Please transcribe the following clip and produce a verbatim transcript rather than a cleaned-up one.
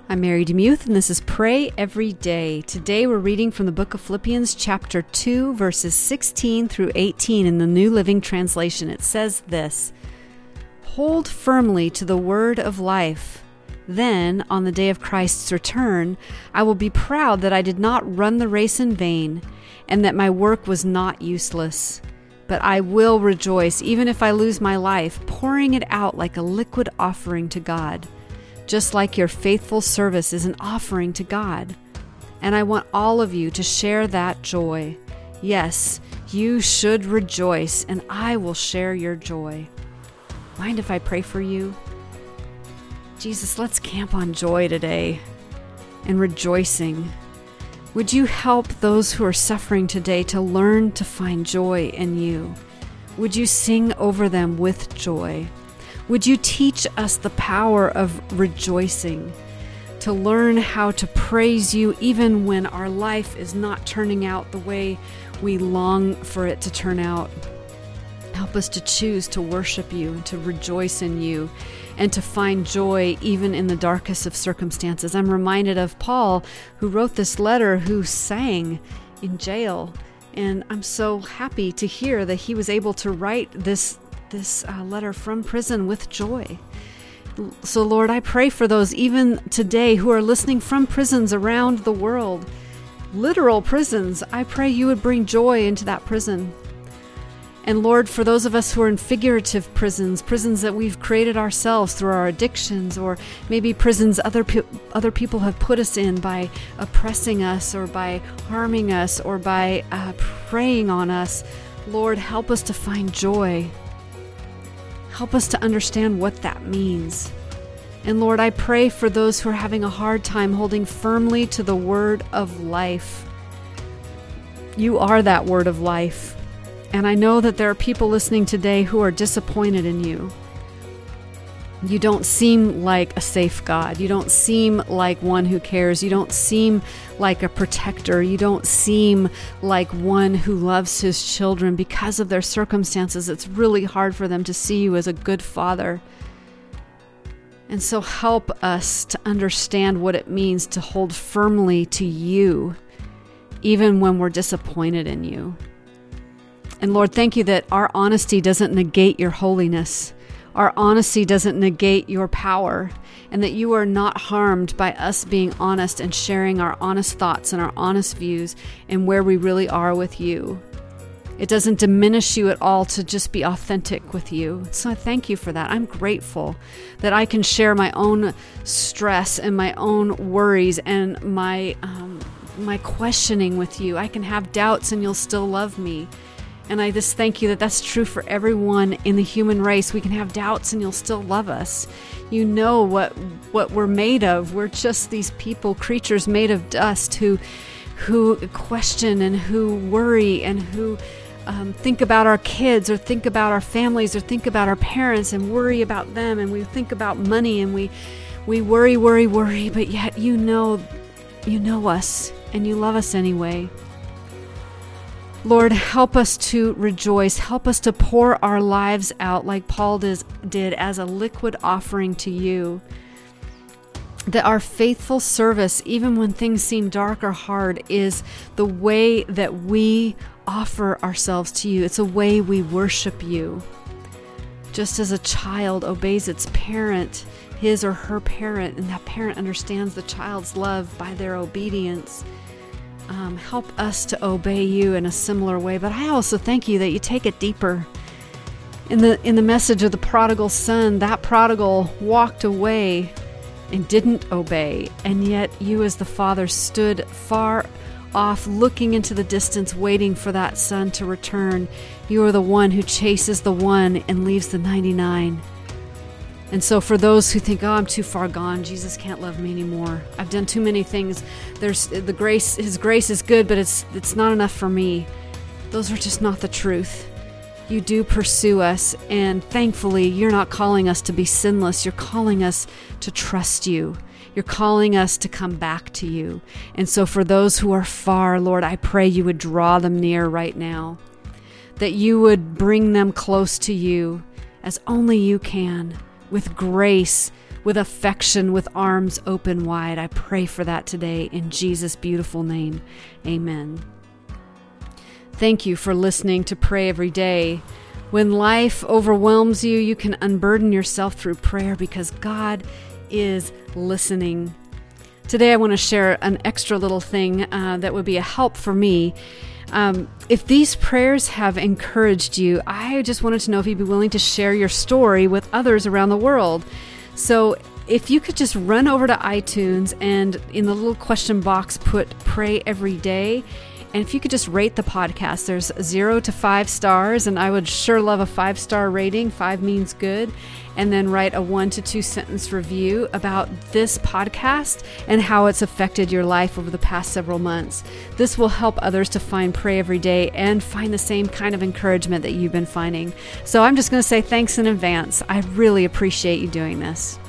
I'm Mary Demuth, and this is Pray Every Day. Today we're reading from the book of Philippians, chapter two, verses sixteen through eighteen in the New Living Translation. It says this: Hold firmly to the word of life. Then, on the day of Christ's return, I will be proud that I did not run the race in vain, and that my work was not useless. But I will rejoice, even if I lose my life, pouring it out like a liquid offering to God. Just like your faithful service is an offering to God. And I want all of you to share that joy. Yes, you should rejoice, and I will share your joy. Mind if I pray for you? Jesus, let's camp on joy today and rejoicing. Would you help those who are suffering today to learn to find joy in you? Would you sing over them with joy? Would you teach us the power of rejoicing, to learn how to praise you even when our life is not turning out the way we long for it to turn out? Help us to choose to worship you and to rejoice in you and to find joy even in the darkest of circumstances. I'm reminded of Paul, who wrote this letter, who sang in jail. And I'm so happy to hear that he was able to write this this uh, letter from prison with joy. So Lord, I pray for those even today who are listening from prisons around the world, literal prisons. I pray you would bring joy into that prison. And Lord, for those of us who are in figurative prisons, prisons that we've created ourselves through our addictions, or maybe prisons other pe- other people have put us in by oppressing us or by harming us or by uh, preying on us, Lord, help us to find joy. Help us to understand what that means. And Lord, I pray for those who are having a hard time holding firmly to the word of life. You are that word of life. And I know that there are people listening today who are disappointed in you. You don't seem like a safe God. You don't seem like one who cares. You don't seem like a protector. You don't seem like one who loves his children. Because of their circumstances, it's really hard for them to see you as a good father. And so help us to understand what it means to hold firmly to you, even when we're disappointed in you. And Lord, thank you that our honesty doesn't negate your holiness. Our honesty doesn't negate your power, and that you are not harmed by us being honest and sharing our honest thoughts and our honest views and where we really are with you. It doesn't diminish you at all to just be authentic with you. So I thank you for that. I'm grateful that I can share my own stress and my own worries and my um, my questioning with you. I can have doubts and you'll still love me. And I just thank you that that's true for everyone in the human race. We can have doubts and you'll still love us. You know what what we're made of. We're just these people, creatures made of dust who who question and who worry and who um, think about our kids or think about our families or think about our parents and worry about them. And we think about money and we we worry, worry, worry. But yet you know, you know us and you love us anyway. Lord, help us to rejoice. Help us to pour our lives out like Paul does, did as a liquid offering to you. That our faithful service, even when things seem dark or hard, is the way that we offer ourselves to you. It's a way we worship you. Just as a child obeys its parent, his or her parent, and that parent understands the child's love by their obedience. Um, help us to obey you in a similar way. But I also thank you that you take it deeper. In the in the message of the prodigal son, that prodigal walked away and didn't obey. And yet you as the father stood far off, looking into the distance, waiting for that son to return. You are the one who chases the one and leaves the ninety-nine. And so for those who think, oh, I'm too far gone, Jesus can't love me anymore. I've done too many things. There's the grace, his grace is good, but it's it's not enough for me. Those are just not the truth. You do pursue us, and thankfully, you're not calling us to be sinless. You're calling us to trust you. You're calling us to come back to you. And so for those who are far, Lord, I pray you would draw them near right now, that you would bring them close to you as only you can, with grace, with affection, with arms open wide. I pray for that today in Jesus' beautiful name. Amen. Thank you for listening to Pray Every Day. When life overwhelms you, you can unburden yourself through prayer because God is listening. Today, I want to share an extra little thing uh, that would be a help for me. Um, if these prayers have encouraged you, I just wanted to know if you'd be willing to share your story with others around the world. So if you could just run over to iTunes and in the little question box put Pray Every Day, and if you could just rate the podcast, there's zero to five stars, and I would sure love a five-star rating. Five means good. And then write a one to two sentence review about this podcast and how it's affected your life over the past several months. This will help others to find Pray Every Day and find the same kind of encouragement that you've been finding. So I'm just going to say thanks in advance. I really appreciate you doing this.